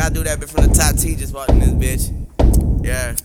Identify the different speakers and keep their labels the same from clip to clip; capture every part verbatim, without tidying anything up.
Speaker 1: Gotta do that bitch from the top. T just walked in this bitch. Yeah.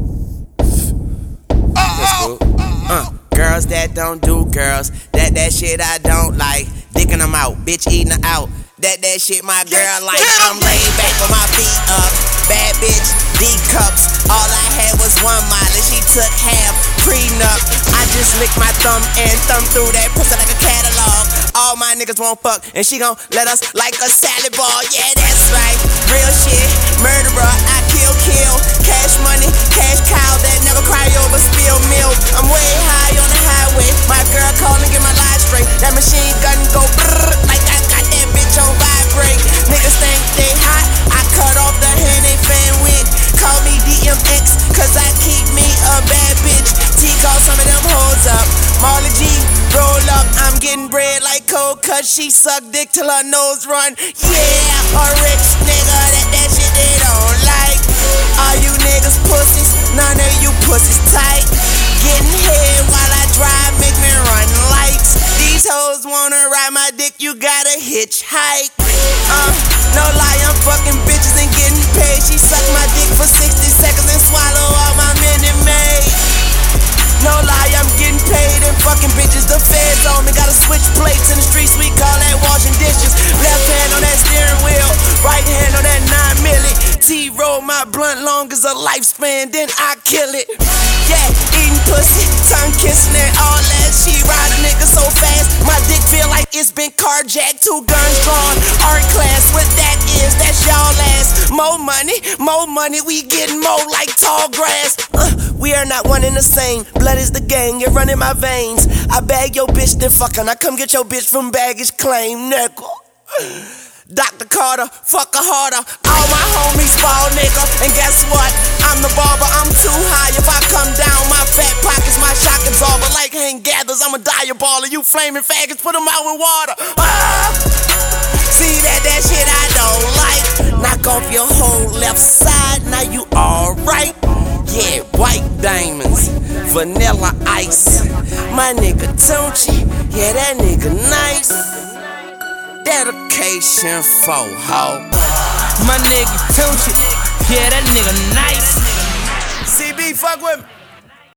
Speaker 1: That's cool. Uh, girls that don't do girls. That that shit I don't like. Dicking them out, bitch eating her out. That that shit my girl like. I'm laid back with my feet up. Bad bitch, D cups. All I had was one mile and she took half. Prenup. I just licked my thumb and thumb through that pussy like a catalog. All my niggas won't fuck and she gon' let us like a salad ball. Yeah, that's right. Real shit. Murderer. I kill, kill. Cash money, cash cow that never cry over spilled milk. I'm way high on the highway. My girl callin', get my life straight. That machine gun go brrrr like I got that bitch on vibrate. Niggas think they hot. I cut off the hand they fan with. Call me D M X, cause I keep me a bad bitch. T call some of them hoes up. Marley G, roll up. I'm getting bread like cold, cause she suck dick till her nose run. Yeah, a rich nigga, that that shit they don't like. All you niggas pussies, none of you pussies tight. Getting head while I drive, make me run lights. These hoes wanna ride my dick, you gotta hitchhike. Uh, no lie, I'm fucking bitches and getting paid. She suck my dick for sixty seconds and swallow all my Minute Maid. No lie, I'm getting paid and fucking bitches. The feds on me, gotta switch plates in the streets. We call that washing dishes. Left hand on that steering wheel, right hand on that nine milli. T roll my blunt long as a lifespan, then I kill it. Yeah, eating pussy, tongue kissing and all that. She ride a nigga so fast, my dick feel like it's been carjacked. Two guns drawn, art class. What that is, that's y'all ass. More money, more money, we getting more like tall grass. Uh, we are not one and the same. Blood is the gang, you're running my veins. I bag your bitch, then fuckin'. I come get your bitch from baggage claim, nigga. Doctor Carter, fuck her harder. All my homies fall, nigga. And guess what? I'm the barber, I'm too high. If I come down, my fat pockets, my shock absorber. Like hand gathers, I'm a diaballer. You flaming faggots, put them out with water. Ah! See that, that shit I don't like. Knock off your whole left side, now you alright. Yeah, white diamonds, vanilla ice. My nigga Tunechi, yeah, that nigga nice. Dedication for ho.
Speaker 2: My nigga Tunechi, yeah, that nigga nice.
Speaker 1: C B, fuck with me.